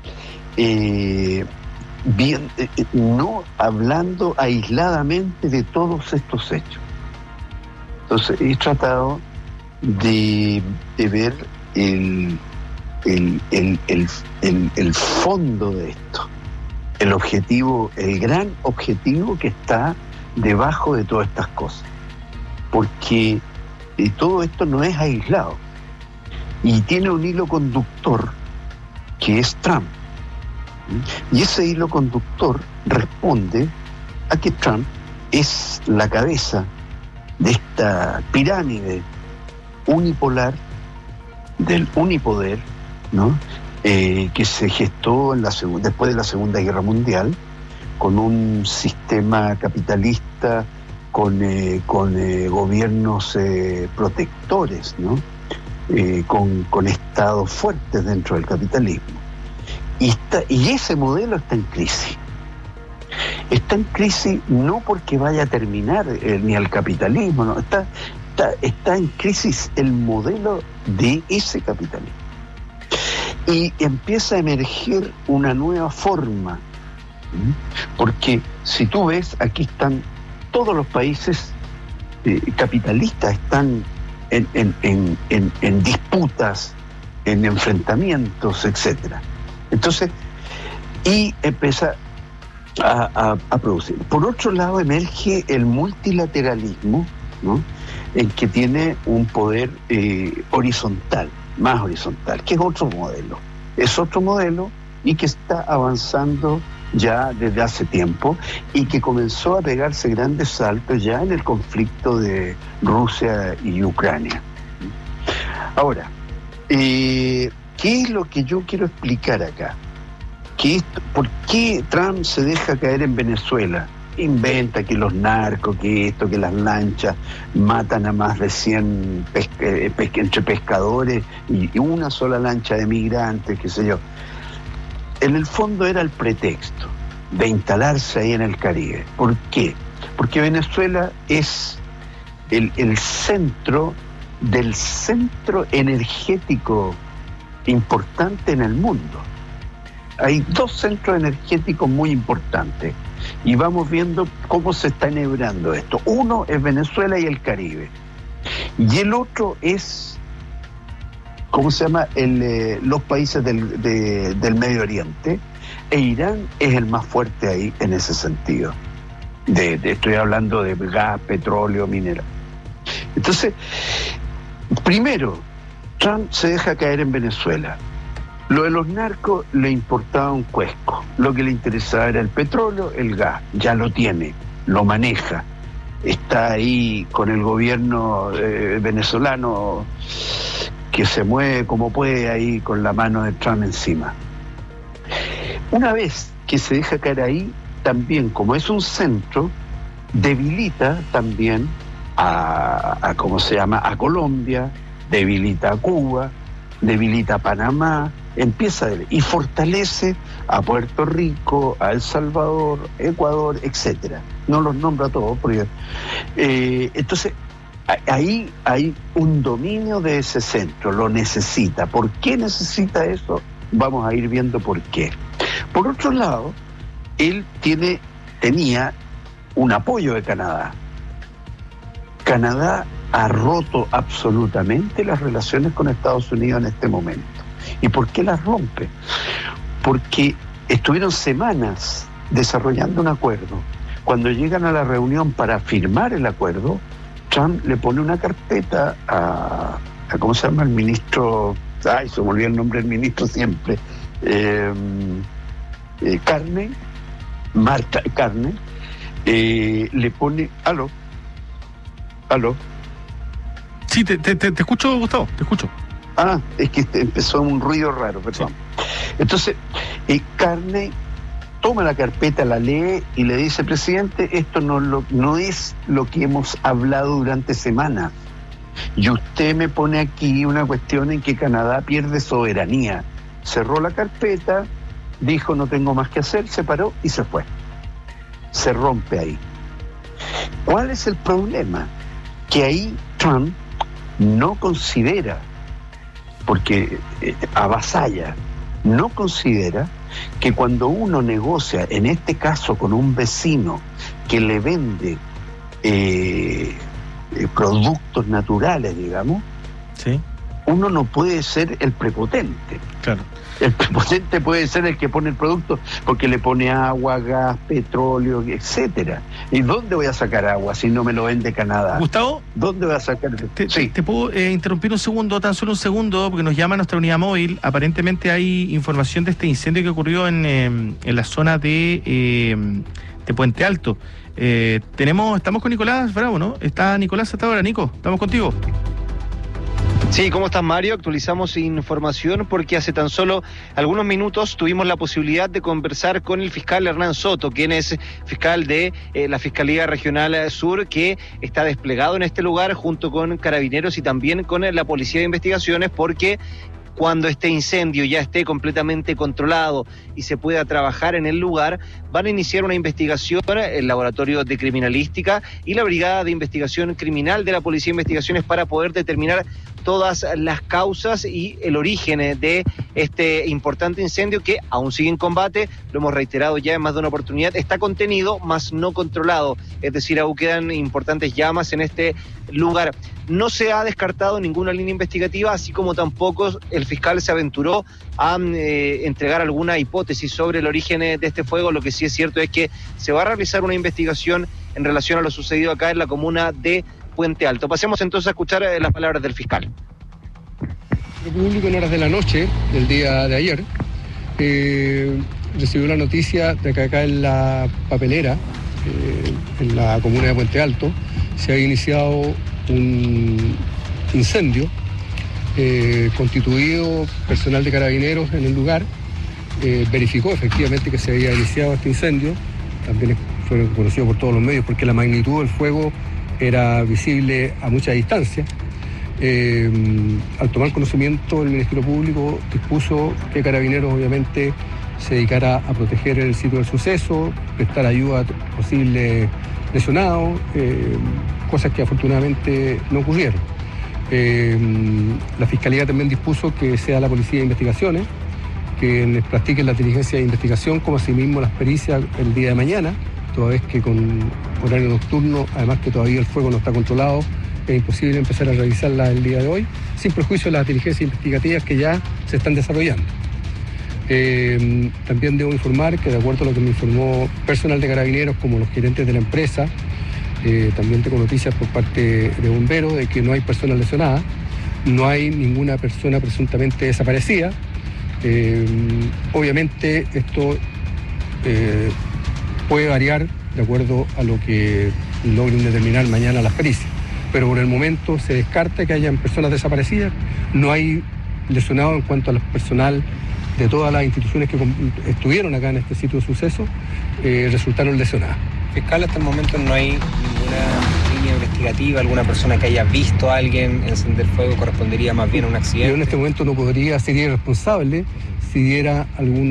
eh, bien, eh, eh, no hablando aisladamente de todos estos hechos. Entonces, he tratado de, de ver el, el, el, el, el, el fondo de esto, el objetivo, el gran objetivo que está debajo de todas estas cosas. Porque eh, todo esto no es aislado y tiene un hilo conductor que es Trump. ¿Mm? Y ese hilo conductor responde a que Trump es la cabeza de esta pirámide unipolar del unipoder, ¿no? Eh, que se gestó en la segun- después de la Segunda Guerra Mundial con un sistema capitalista con, eh, con eh, gobiernos eh, protectores, ¿no? Eh, con, con estados fuertes dentro del capitalismo. Y, está, y ese modelo está en crisis. Está en crisis no porque vaya a terminar eh, ni el capitalismo, no, está, está, está en crisis el modelo de ese capitalismo. Y empieza a emerger una nueva forma. ¿Mm? Porque si tú ves, aquí están todos los países eh, capitalistas están en, en, en, en, en disputas, en enfrentamientos, etcétera. Entonces, y empieza a, a, a producir. Por otro lado, emerge el multilateralismo, ¿no? En que tiene un poder eh, horizontal, más horizontal, que es otro modelo. Es otro modelo y que está avanzando ya desde hace tiempo y que comenzó a pegarse grandes saltos ya en el conflicto de Rusia y Ucrania. Ahora, eh, ¿qué es lo que yo quiero explicar acá? Que esto, ¿por qué Trump se deja caer en Venezuela? Inventa que los narcos, que esto, que las lanchas matan a más de cien pesca, pesca, entre pescadores y, y una sola lancha de migrantes, qué sé yo. En el fondo era el pretexto de instalarse ahí en el Caribe. ¿Por qué? Porque Venezuela es el, el centro del centro energético importante en el mundo. Hay dos centros energéticos muy importantes y vamos viendo cómo se está enhebrando esto. Uno es Venezuela y el Caribe. Y el otro es, ¿cómo se llama? El, eh, los países del, de, del Medio Oriente. E Irán es el más fuerte ahí en ese sentido. De, de, estoy hablando de gas, petróleo, mineral. Entonces, primero, Trump se deja caer en Venezuela. Lo de los narcos le importaba un cuesco. Lo que le interesaba era el petróleo, el gas. Ya lo tiene, lo maneja. Está ahí con el gobierno eh, venezolano que se mueve como puede ahí con la mano de Trump encima. Una vez que se deja caer ahí, también como es un centro, debilita también a, a ¿cómo se llama?, a Colombia, debilita a Cuba, debilita a Panamá, empieza a, y fortalece a Puerto Rico, a El Salvador, Ecuador, etcétera. No los nombro a todos, porque eh, entonces ahí hay un dominio de ese centro, lo necesita. ¿Por qué necesita eso? Vamos a ir viendo por qué. Por otro lado, él tiene, tenía un apoyo de Canadá. Canadá ha roto absolutamente las relaciones con Estados Unidos en este momento. ¿Y por qué las rompe? Porque estuvieron semanas desarrollando un acuerdo. Cuando llegan a la reunión para firmar el acuerdo, Trump le pone una carpeta a, a ¿cómo se llama? El ministro, ay, se me olvidó el nombre del ministro siempre, eh, eh, Carney, Marta Carney, eh, le pone, aló, aló. Sí, te, te, te escucho, Gustavo, te escucho. Ah, es que empezó un ruido raro, perdón. Sí. Entonces, eh, Carney toma la carpeta, la lee y le dice, presidente, esto no, lo, no es lo que hemos hablado durante semanas. Y usted me pone aquí una cuestión en que Canadá pierde soberanía. Cerró la carpeta, dijo no tengo más que hacer, se paró y se fue. Se rompe ahí. ¿Cuál es el problema? Que ahí Trump no considera, porque eh, avasalla, no considera que cuando uno negocia, en este caso con un vecino que le vende eh, eh, productos naturales, digamos, ¿sí?, uno no puede ser el prepotente. Claro. El prepotente puede ser el que pone el producto porque le pone agua, gas, petróleo, etcétera. ¿Y dónde voy a sacar agua si no me lo vende Canadá? Gustavo, ¿dónde voy a sacar? Te, sí. te, te puedo eh, interrumpir un segundo, tan solo un segundo, porque nos llama nuestra unidad móvil. Aparentemente hay información de este incendio que ocurrió en, eh, en la zona de, eh, de Puente Alto. Eh, tenemos, estamos con Nicolás Bravo, ¿no? Está Nicolás hasta ahora. Nico, estamos contigo. Sí, ¿cómo estás, Mario? Actualizamos información porque hace tan solo algunos minutos tuvimos la posibilidad de conversar con el fiscal Hernán Soto, quien es fiscal de eh, la Fiscalía Regional Sur, que está desplegado en este lugar junto con carabineros y también con la Policía de Investigaciones, porque cuando este incendio ya esté completamente controlado y se pueda trabajar en el lugar, van a iniciar una investigación el Laboratorio de Criminalística y la Brigada de Investigación Criminal de la Policía de Investigaciones para poder determinar todas las causas y el origen de este importante incendio que aún sigue en combate, lo hemos reiterado ya en más de una oportunidad, está contenido, mas no controlado, es decir, aún quedan importantes llamas en este lugar. No se ha descartado ninguna línea investigativa, así como tampoco el fiscal se aventuró a eh, entregar alguna hipótesis sobre el origen de este fuego. Lo que sí es cierto es que se va a realizar una investigación en relación a lo sucedido acá en la comuna de Puente Alto. Pasemos entonces a escuchar eh, las palabras del fiscal. El público en horas de la noche del día de ayer eh, recibió la noticia de que acá en la papelera, eh, en la comuna de Puente Alto, se ha iniciado un incendio eh, constituido personal de carabineros en el lugar, eh, verificó efectivamente que se había iniciado este incendio, también fue conocido por todos los medios porque la magnitud del fuego era visible a mucha distancia. Eh, al tomar conocimiento, el Ministerio Público dispuso que Carabineros obviamente se dedicara a proteger el sitio del suceso, prestar ayuda a posibles lesionados, eh, cosas que afortunadamente no ocurrieron. Eh, la Fiscalía también dispuso que sea la Policía de Investigaciones que practiquen la diligencia de investigación, como asimismo las pericias el día de mañana, toda vez que con horario nocturno, además que todavía el fuego no está controlado, es imposible empezar a realizarla el día de hoy, sin perjuicio de las diligencias investigativas que ya se están desarrollando. Eh, también debo informar que de acuerdo a lo que me informó personal de Carabineros, como los gerentes de la empresa, eh, también tengo noticias por parte de bomberos de que no hay personas lesionadas, no hay ninguna persona presuntamente desaparecida. Eh, obviamente esto eh, puede variar de acuerdo a lo que logren determinar mañana las pericias, pero por el momento se descarta que hayan personas desaparecidas, no hay lesionados en cuanto al personal de todas las instituciones que estuvieron acá en este sitio de suceso, eh, resultaron lesionadas. Fiscal, hasta el momento no hay ninguna línea investigativa, alguna persona que haya visto a alguien encender fuego, correspondería más bien a un accidente. Yo en este momento no podría ser irresponsable si diera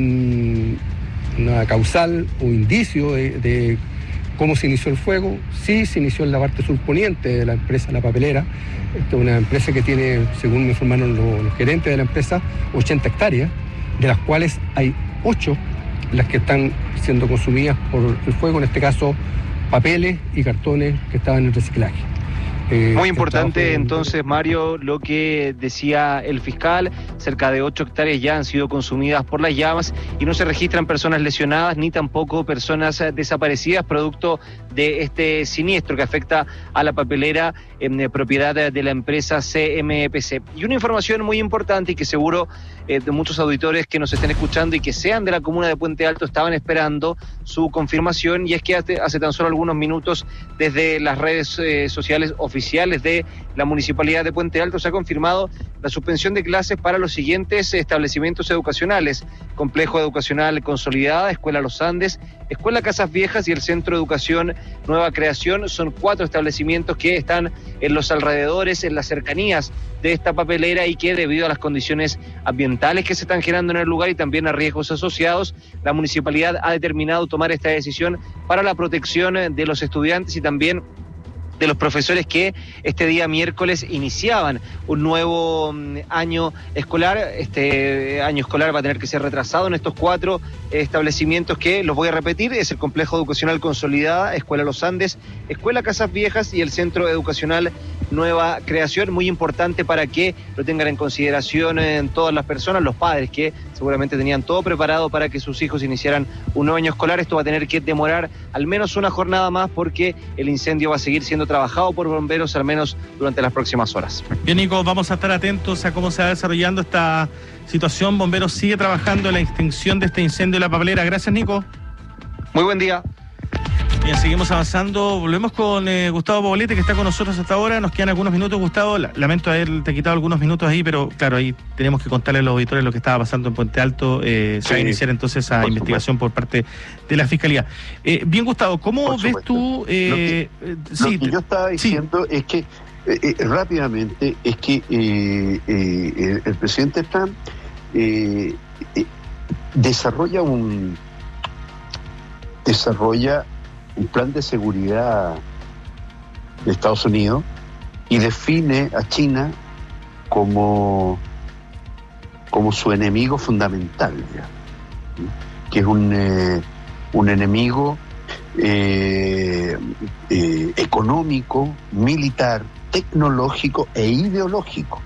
algún una causal o indicio de, de cómo se inició el fuego. Sí, se inició en la parte surponiente de la empresa La Papelera. Esta es una empresa que tiene, según me informaron los, los gerentes de la empresa, ochenta hectáreas, de las cuales hay ocho las que están siendo consumidas por el fuego, en este caso papeles y cartones que estaban en reciclaje. Eh, Muy importante entonces, Mario, lo que decía el fiscal, cerca de ocho hectáreas ya han sido consumidas por las llamas y no se registran personas lesionadas ni tampoco personas desaparecidas producto de este siniestro que afecta a la papelera en eh, propiedad de, de la empresa C M P C. Y una información muy importante y que seguro eh, de muchos auditores que nos estén escuchando y que sean de la comuna de Puente Alto estaban esperando su confirmación, y es que hace, hace tan solo algunos minutos desde las redes eh, sociales oficiales oficiales de la Municipalidad de Puente Alto se ha confirmado la suspensión de clases para los siguientes establecimientos educacionales: Complejo Educacional Consolidada, Escuela Los Andes, Escuela Casas Viejas y el Centro de Educación Nueva Creación. Son cuatro establecimientos que están en los alrededores, en las cercanías de esta papelera, y que debido a las condiciones ambientales que se están generando en el lugar y también a riesgos asociados, la municipalidad ha determinado tomar esta decisión para la protección de los estudiantes y también de los profesores que este día miércoles iniciaban un nuevo um, año escolar. Este año escolar va a tener que ser retrasado en estos cuatro establecimientos que, los voy a repetir, es el Complejo Educacional Consolidada, Escuela Los Andes, Escuela Casas Viejas y el Centro Educacional Nueva Creación. Muy importante para que lo tengan en consideración en todas las personas, los padres que seguramente tenían todo preparado para que sus hijos iniciaran un nuevo año escolar. Esto va a tener que demorar al menos una jornada más porque el incendio va a seguir siendo trabajado por bomberos al menos durante las próximas horas. Bien, Nico, vamos a estar atentos a cómo se va desarrollando esta situación. Bomberos sigue trabajando en la extinción de este incendio de la papelera. Gracias, Nico. Muy buen día. Bien, seguimos avanzando. Volvemos con eh, Gustavo Poblete, que está con nosotros hasta ahora. Nos quedan algunos minutos, Gustavo. Lamento haberte quitado algunos minutos ahí, pero claro, ahí tenemos que contarle a los auditores lo que estaba pasando en Puente Alto. Eh, se va a iniciar entonces esa por investigación supuesto. por parte de la Fiscalía. Eh, bien, Gustavo, ¿cómo por ves supuesto. tú? Eh, lo que, eh, lo sí, que yo estaba diciendo sí. es que, eh, eh, rápidamente, es que eh, eh, el, el presidente Trump eh, eh, desarrolla un... desarrolla un plan de seguridad de Estados Unidos y define a China como, como su enemigo fundamental, ya, que es un, eh, un enemigo eh, eh, económico, militar, tecnológico e ideológico.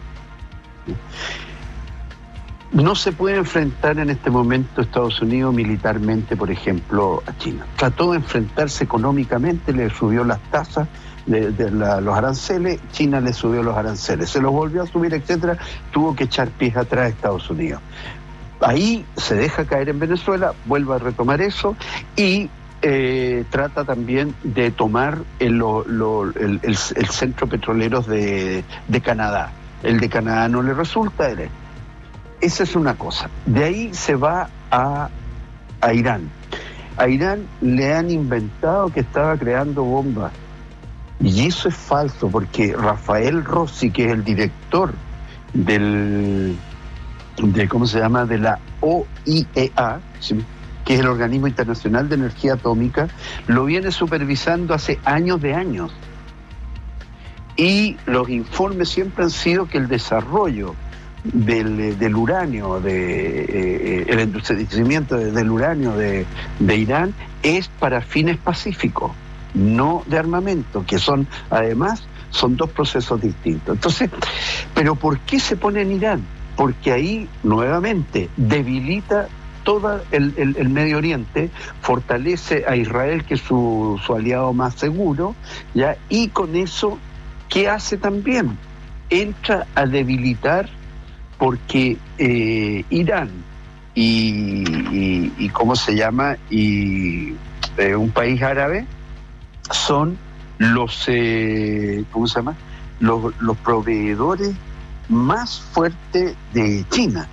No se puede enfrentar en este momento Estados Unidos militarmente, por ejemplo, a China. Trató de enfrentarse económicamente, le subió las tasas de, de la, los aranceles, China le subió los aranceles, se los volvió a subir, etcétera, tuvo que echar pies atrás a Estados Unidos. Ahí se deja caer en Venezuela, vuelve a retomar eso y eh, trata también de tomar el, lo, lo, el, el, el centro petrolero de, de Canadá. El de Canadá no le resulta, él. Esa es una cosa. De ahí se va a, a Irán. A Irán le han inventado que estaba creando bombas. Y eso es falso, porque Rafael Rossi, que es el director del, de, ¿cómo se llama?, de la O I E A, ¿sí?, que es el Organismo Internacional de Energía Atómica, lo viene supervisando hace años de años. Y los informes siempre han sido que el desarrollo del, del uranio, de, eh, el endurecimiento del uranio de, de Irán es para fines pacíficos, no de armamento, que son, además, son dos procesos distintos. Entonces, ¿pero por qué se pone en Irán? Porque ahí, nuevamente, debilita todo el, el, el Medio Oriente, fortalece a Israel, que es su, su aliado más seguro, ¿ya? Y con eso, ¿qué hace también? Entra a debilitar, porque eh, Irán y, y, y ¿cómo se llama? Y eh, un país árabe son los, eh, ¿cómo se llama? Los, los proveedores más fuertes de China.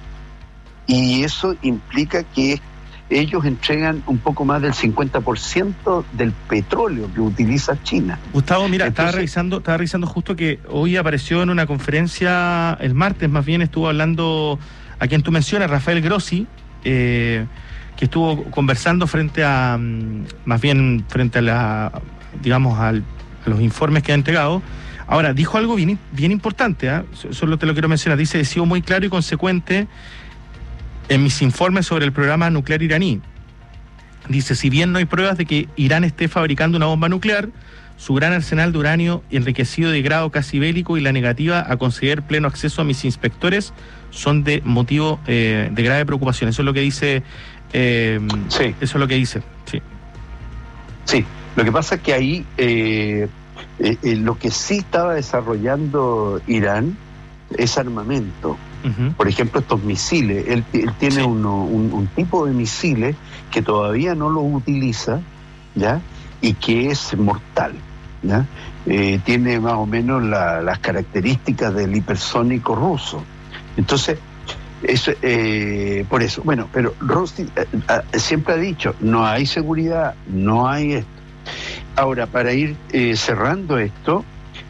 Y eso implica que ellos entregan un poco más del cincuenta por ciento del petróleo que utiliza China. Gustavo, mira, Entonces, estaba revisando, estaba revisando justo que hoy apareció en una conferencia, el martes más bien, estuvo hablando a quien tú mencionas, Rafael Grossi, eh, que estuvo conversando frente a, más bien frente a la, digamos, al, a los informes que ha entregado. Ahora, dijo algo bien, bien importante, ¿eh? Solo te lo quiero mencionar. Dice, he sido muy claro y consecuente en mis informes sobre el programa nuclear iraní. Dice, si bien no hay pruebas de que Irán esté fabricando una bomba nuclear, su gran arsenal de uranio enriquecido de grado casi bélico y la negativa a conceder pleno acceso a mis inspectores son de motivo eh, de grave preocupación. Eso es lo que dice. Eh, sí. Eso es lo que dice. Sí. Sí. Lo que pasa es que ahí eh, eh, eh, lo que sí estaba desarrollando Irán es armamento. Uh-huh. Por ejemplo, estos misiles, él, él tiene sí. uno, un, un tipo de misiles que todavía no lo utiliza, ¿ya? Y que es mortal, ¿ya? Eh, tiene más o menos la, las características del hipersónico ruso. Entonces, eso, eh, por eso, bueno, pero Rossi eh, eh, siempre ha dicho, no hay seguridad, no hay esto. Ahora, para ir eh, cerrando esto,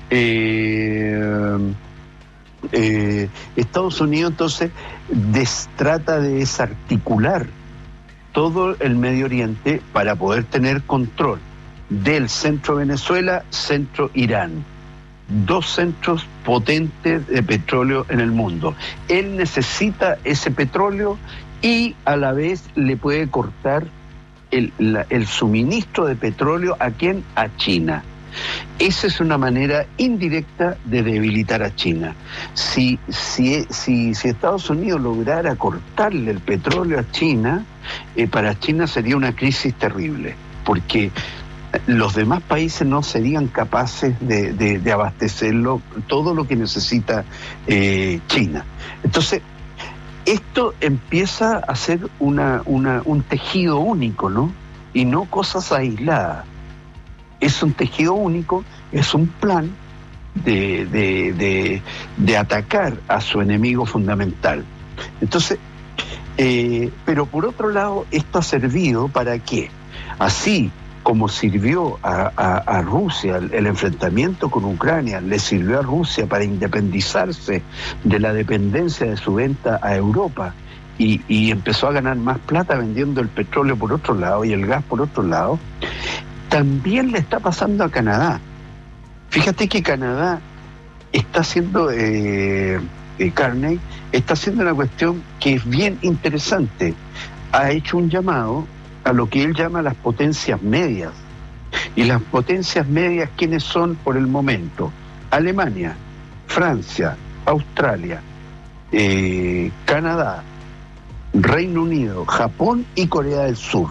eh, Eh, Estados Unidos entonces des, trata de desarticular todo el Medio Oriente para poder tener control del centro Venezuela, centro Irán, dos centros potentes de petróleo en el mundo. Él necesita ese petróleo y a la vez le puede cortar el, la, el suministro de petróleo ¿a quién? A China. Esa es una manera indirecta de debilitar a China. Si, si, si, si Estados Unidos lograra cortarle el petróleo a China, eh, para China sería una crisis terrible, porque los demás países no serían capaces de, de, de abastecerlo, todo lo que necesita eh, China. Entonces, esto empieza a ser una, una, un tejido único, ¿no? Y no cosas aisladas. Es un tejido único, es un plan de, de, de, de atacar a su enemigo fundamental. Entonces, eh, pero por otro lado, esto ha servido para qué? Así como sirvió a, a, a Rusia el, el enfrentamiento con Ucrania, le sirvió a Rusia para independizarse de la dependencia de su venta a Europa y, y empezó a ganar más plata vendiendo el petróleo por otro lado y el gas por otro lado. También le está pasando a Canadá. Fíjate que Canadá está haciendo, eh, eh, Carney, está haciendo una cuestión que es bien interesante. Ha hecho un llamado a lo que él llama las potencias medias. Y las potencias medias, ¿quiénes son por el momento? Alemania, Francia, Australia, eh, Canadá, Reino Unido, Japón y Corea del Sur.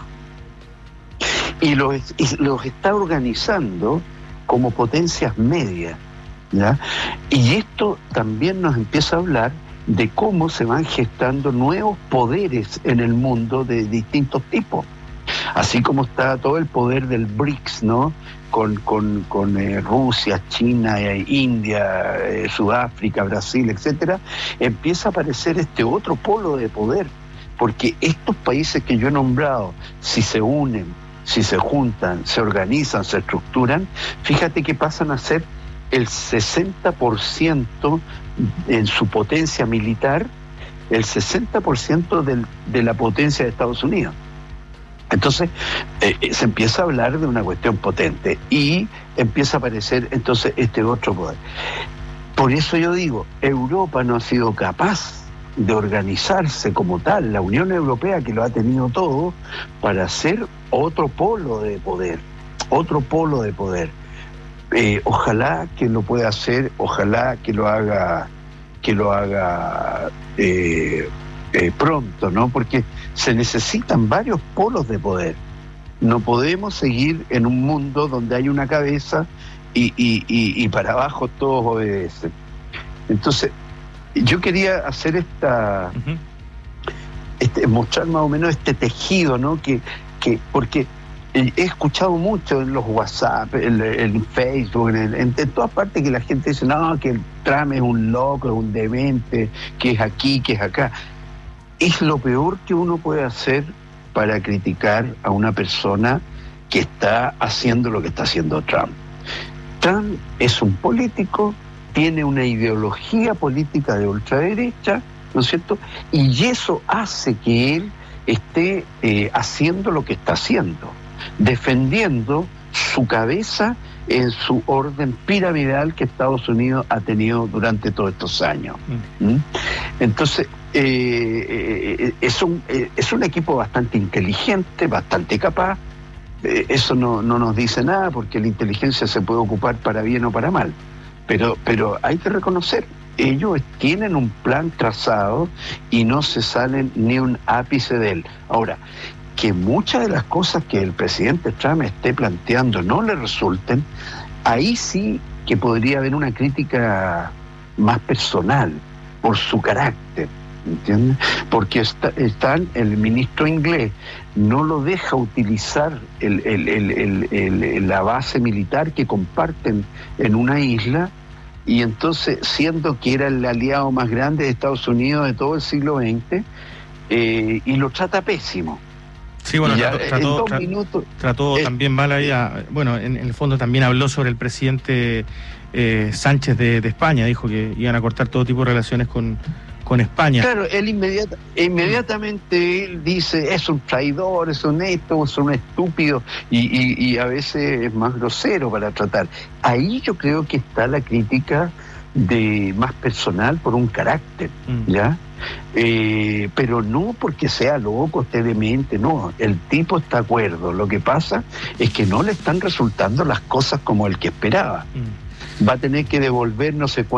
Y los, y los está organizando como potencias medias, ¿ya? Y esto también nos empieza a hablar de cómo se van gestando nuevos poderes en el mundo de distintos tipos. Así como está todo el poder del BRICS, ¿no? Con, con, con eh, Rusia, China, eh, India, eh, Sudáfrica, Brasil, etcétera, empieza a aparecer este otro polo de poder, porque estos países que yo he nombrado, si se unen, si se juntan, se organizan, se estructuran, fíjate que pasan a ser el sesenta por ciento en su potencia militar, el sesenta por ciento del, de la potencia de Estados Unidos. Entonces, eh, se empieza a hablar de una cuestión potente y empieza a aparecer entonces este otro poder. Por eso yo digo, Europa no ha sido capaz de organizarse como tal, la Unión Europea, que lo ha tenido todo, para hacer otro polo de poder, otro polo de poder. Eh, ojalá que lo pueda hacer, ojalá que lo haga, que lo haga eh, eh, pronto, ¿no? Porque se necesitan varios polos de poder. No podemos seguir en un mundo donde hay una cabeza y, y, y, y para abajo todos obedecen. Entonces, yo quería hacer esta, uh-huh. este, mostrar más o menos este tejido, ¿no? Que, que porque he escuchado mucho en los WhatsApp, en, en Facebook, en, en, en todas partes que la gente dice, no, que el Trump es un loco, es un demente, que es aquí, que es acá. Es lo peor que uno puede hacer para criticar a una persona que está haciendo lo que está haciendo Trump. Trump es un político, tiene una ideología política de ultraderecha, ¿no es cierto? Y eso hace que él esté eh, haciendo lo que está haciendo, defendiendo su cabeza en su orden piramidal que Estados Unidos ha tenido durante todos estos años. Mm. ¿Mm? Entonces, eh, eh, es, un, eh, es un equipo bastante inteligente, bastante capaz. Eh, eso no, no nos dice nada, porque la inteligencia se puede ocupar para bien o para mal. Pero, pero hay que reconocer, ellos tienen un plan trazado y no se salen ni un ápice de él. Ahora, que muchas de las cosas que el presidente Trump esté planteando no le resulten, ahí sí que podría haber una crítica más personal por su carácter, ¿entiendes? Porque está, están, el ministro inglés no lo deja utilizar el, el, el, el, el, la base militar que comparten en una isla, y entonces, siendo que era el aliado más grande de Estados Unidos de todo el siglo veinte, eh, y lo trata pésimo. Sí, bueno, ya, trató, trató, tra- minutos, trató eh, también mal ahí, a, bueno, en, en el fondo también habló sobre el presidente eh, Sánchez de, de España, dijo que iban a cortar todo tipo de relaciones con, con España. Claro, él inmediata, inmediatamente él dice, es un traidor, es un esto, es un estúpido, y, y, y a veces es más grosero para tratar. Ahí yo creo que está la crítica de más personal por un carácter, mm. ¿ya? Eh, pero no porque sea loco, esté demente, no, el tipo está de acuerdo. Lo que pasa es que no le están resultando las cosas como el que esperaba. Mm. Va a tener que devolver no sé cuánto